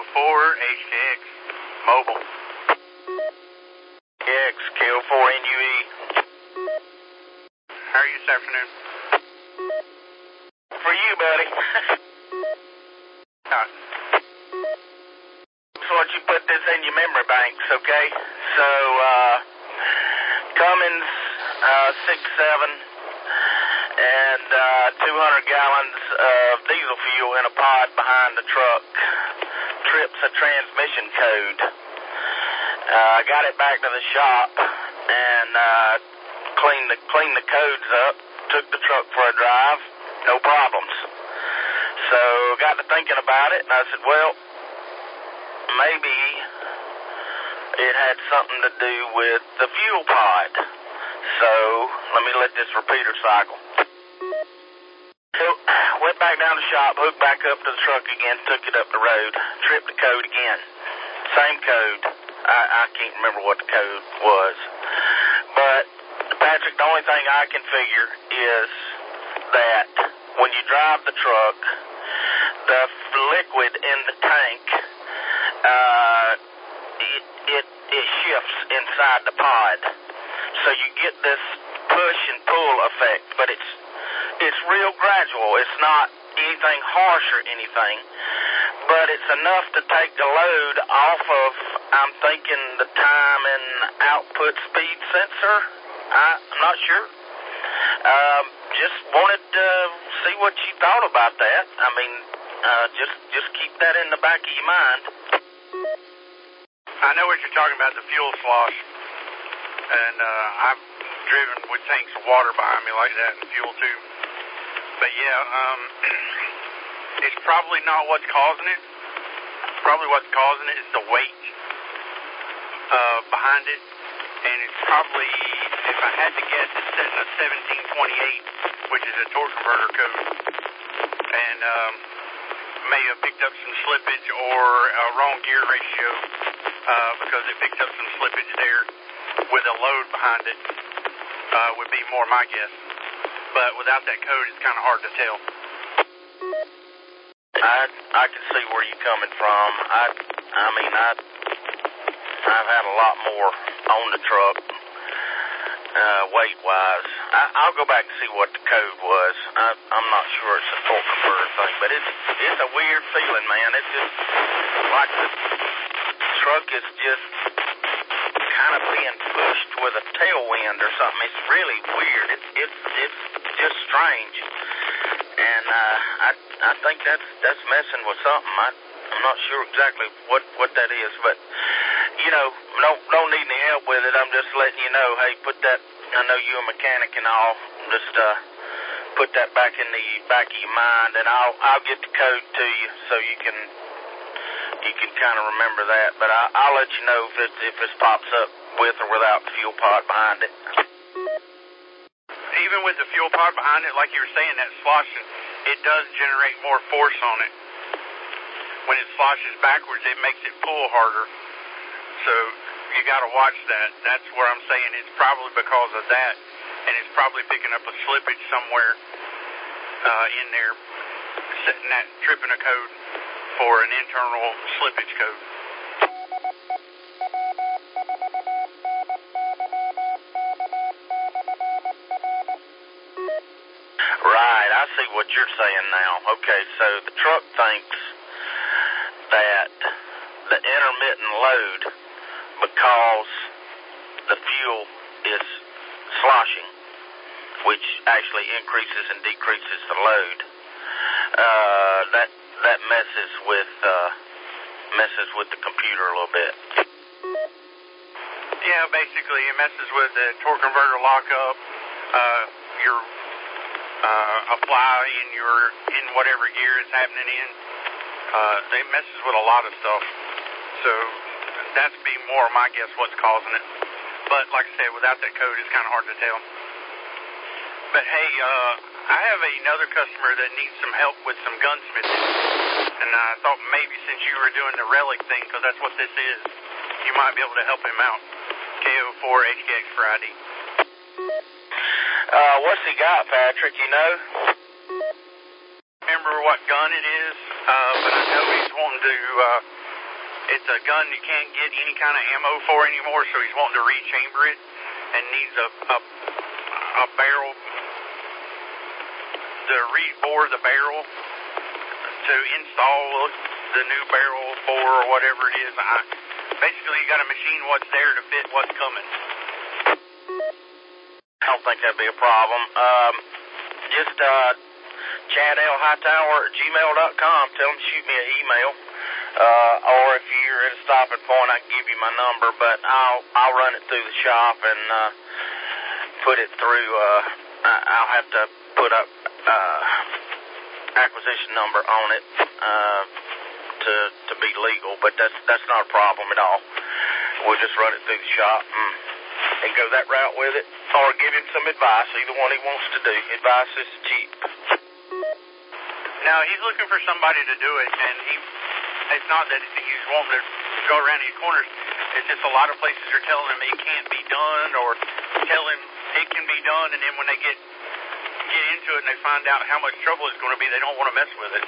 HKX, mobile. HKX, KO4NUE. How are you this afternoon? For you, buddy. So what you put this in your memory banks, okay? So, Cummins, 6.7, and 200 gallons of diesel fuel in a pod behind the truck. Trips a transmission code. I got it back to the shop and cleaned the codes up, took the truck for a drive, no problems. So got to thinking about it, and I said, well, maybe it had something to do with the fuel pod. So let me let this repeater cycle. So went back down to the shop, hooked back up to the truck again, took it up the road, tripped the code again. Same code. I can't remember what the code was. But, Patrick, the only thing I can figure is that when you drive the truck, the liquid in the tank, it shifts inside the pod. So you get this push and pull effect, but it's real gradual. It's not anything harsh or anything, but it's enough to take the load off of, I'm thinking, the time and output speed sensor. I'm not sure. Just wanted to see what you thought about that. I mean, just keep that in the back of your mind. I know what you're talking about, the fuel slosh. And I've driven with tanks of water behind me like that and fuel too. But yeah, it's probably not what's causing it. Probably what's causing it is the weight behind it. And it's probably, if I had to guess, it's setting a 1728, which is a torque converter code. And may have picked up some slippage or a wrong gear ratio because it picked up some slippage there with a load behind it would be more my guess. But without that code, it's kind of hard to tell. I can see where you're coming from. I've had a lot more on the truck, weight-wise. I'll go back and see what the code was. I'm not sure it's a torque converter thing, but it's a weird feeling, man. It's just like the truck is just kind of being pushed with a tailwind or something. It's really weird. It's just strange, and I think that's messing with something. I'm not sure exactly what that is, but you know, don't need any help with it. I'm just letting you know. Hey, put that. I know you're a mechanic and all. Just put that back in the back of your mind, and I'll get the code to you so you can kind of remember that. But I'll let you know if it pops up with or without the fuel pod behind it. Even with the fuel pod behind it, like you were saying, that sloshing, it does generate more force on it. When it sloshes backwards, it makes it pull harder. So you got to watch that. That's where I'm saying it's probably because of that, and it's probably picking up a slippage somewhere in there, tripping a code for an internal slippage code. Right, I see what you're saying now. Okay, so the truck thinks that the intermittent load, because the fuel is sloshing, which actually increases and decreases the load, that messes with the computer a little bit. Yeah, basically it messes with the torque converter lockup, your apply in whatever gear it's happening in. It messes with a lot of stuff. So that's be more my guess what's causing it. But like I said, without that code, it's kind of hard to tell. But hey, I have another customer that needs some help with some gunsmithing. And I thought maybe since you were doing the relic thing, because that's what this is, you might be able to help him out. KO4 HKX for ID. What's he got, Patrick, you know? Remember what gun it is, but I know he's wanting to It's a gun you can't get any kind of ammo for anymore, so he's wanting to rechamber it and needs a barrel to rebore the barrel to install the new barrel bore or whatever it is. Basically, you got to machine what's there to fit what's coming. I don't think that'd be a problem. Just ChadLHightower@gmail.com. Tell him to shoot me an email. Or if you're at a stopping point, I can give you my number, but I'll run it through the shop and put it through. I'll have to put up acquisition number on it to be legal, but that's not a problem at all. We'll just run it through the shop and go that route with it, or give him some advice. Either one he wants to do. Advice is cheap. Now, he's looking for somebody to do it, and it's not that he's wanting to go around these corners. It's just a lot of places are telling him it can't be done, or tell him it can be done, and then when they get into it and they find out how much trouble it's going to be, they don't want to mess with it.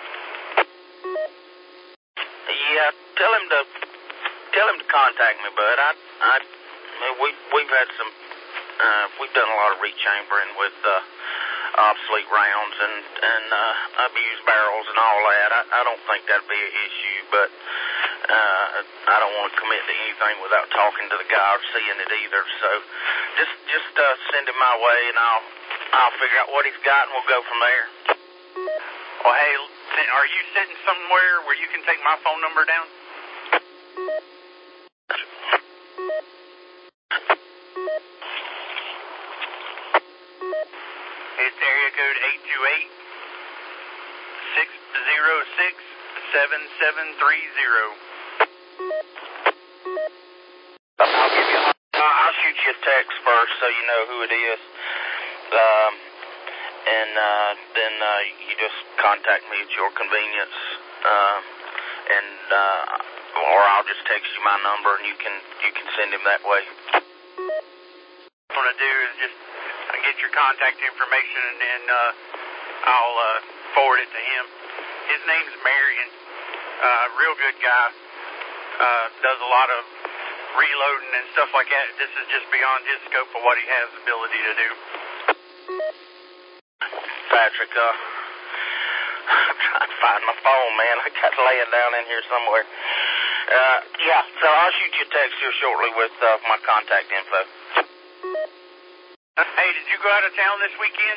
Yeah, tell him to contact me, bud. We've had some we've done a lot of rechambering with obsolete rounds and abused barrels and all that. I don't think that'd be an issue, but I don't want to commit to anything without talking to the guy or seeing it either. So just send him my way, and I'll figure out what he's got, and we'll go from there. Well, hey, are you sitting somewhere where you can take my phone number down? It's area code 828-606-7730. I'll shoot you a text first so you know who it is. And then you just contact me at your convenience. Or I'll just text you my number and you can send him that way. What I'm going to do is just get your contact information, and then I'll forward it to him. His name's Marion. Real good guy. Does a lot of reloading and stuff like that. This is just beyond his scope of what he has the ability to do. Patrick, I'm trying to find my phone, man. I got it laying down in here somewhere. Yeah, so I'll shoot you a text here shortly with my contact info. Hey, did you go out of town this weekend?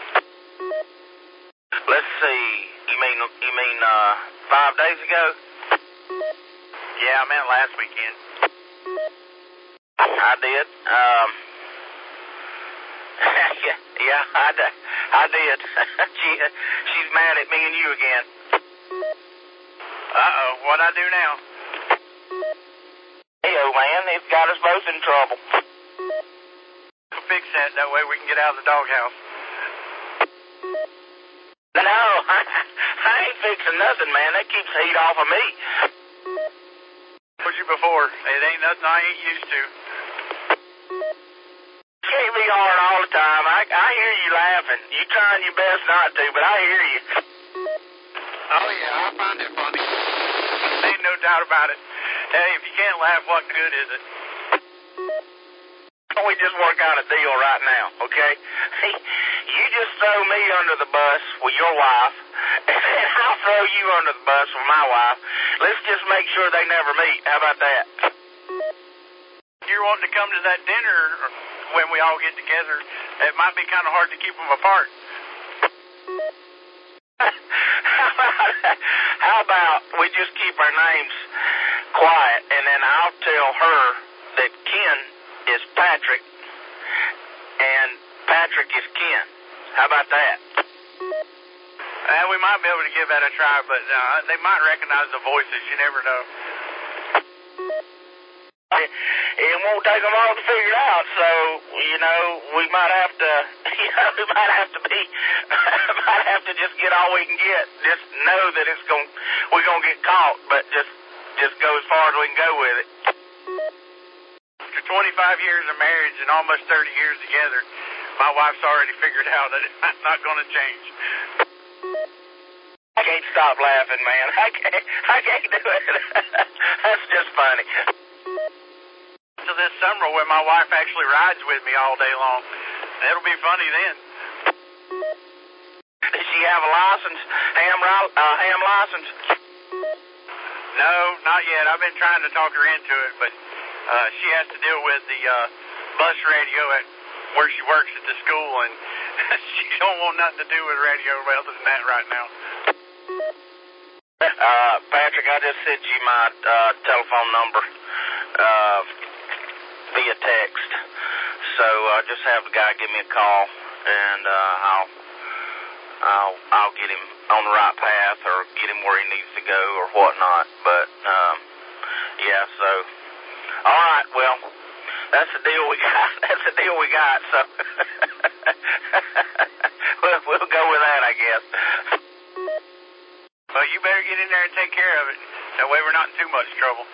Let's see. You mean 5 days ago? Yeah, I meant last weekend. I did. Yeah, I did. She's mad at me and you again. Uh-oh, what'd I do now? Hey, old man, it's got us both in trouble. We'll fix that way we can get out of the doghouse. No, I ain't fixing nothing, man. That keeps the heat off of me. Told you before, it ain't nothing I ain't used to. Can't be hard all the time. I hear you laughing. You trying your best not to, but I hear you. Oh, yeah, I find it funny. Ain't no doubt about it. Hey, if you can't laugh, what good is it? We just work out a deal right now, okay? You just throw me under the bus with your wife, and then I'll throw you under the bus with my wife. Let's just make sure they never meet. How about that? You're wanting to come to that dinner when we all get together. It might be kind of hard to keep them apart. How about we just keep our names quiet, and then I'll tell her that Ken is Patrick, and Patrick is Ken. How about that? We might be able to give that a try, but they might recognize the voices. You never know. It won't take them long to figure it out, so, we might have to, might have to just get all we can get. Just know that we're gonna get caught, but just go as far as we can go with it. After 25 years of marriage and almost 30 years together, my wife's already figured out that it's not gonna change. I can't stop laughing, man. I can't do it. That's just camera when my wife actually rides with me all day long. It'll be funny then. Does she have a license? Ham license? No, not yet. I've been trying to talk her into it, but she has to deal with the bus radio at where she works at the school, and she don't want nothing to do with radio other than that right now. Patrick, I just sent you my telephone number via text. So just have the guy give me a call, and I'll get him on the right path or get him where he needs to go or whatnot. But yeah, so all right, well, that's the deal we got. That's the deal we got. So we'll go with that, I guess. Well, you better get in there and take care of it. That way we're not in too much trouble.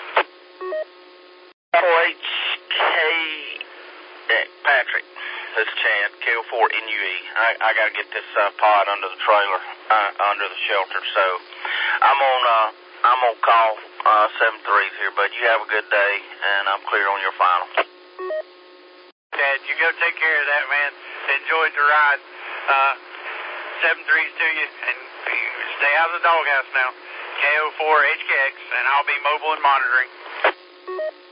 OHK Patrick, this is Chad, KO4NUE. I got to get this pod under the trailer, under the shelter. So I'm on call 7-3s here, but you have a good day, and I'm clear on your final. Chad, you go take care of that, man. Enjoyed the ride. 7-3s to you, and stay out of the doghouse now. KO4HKX, and I'll be mobile and monitoring.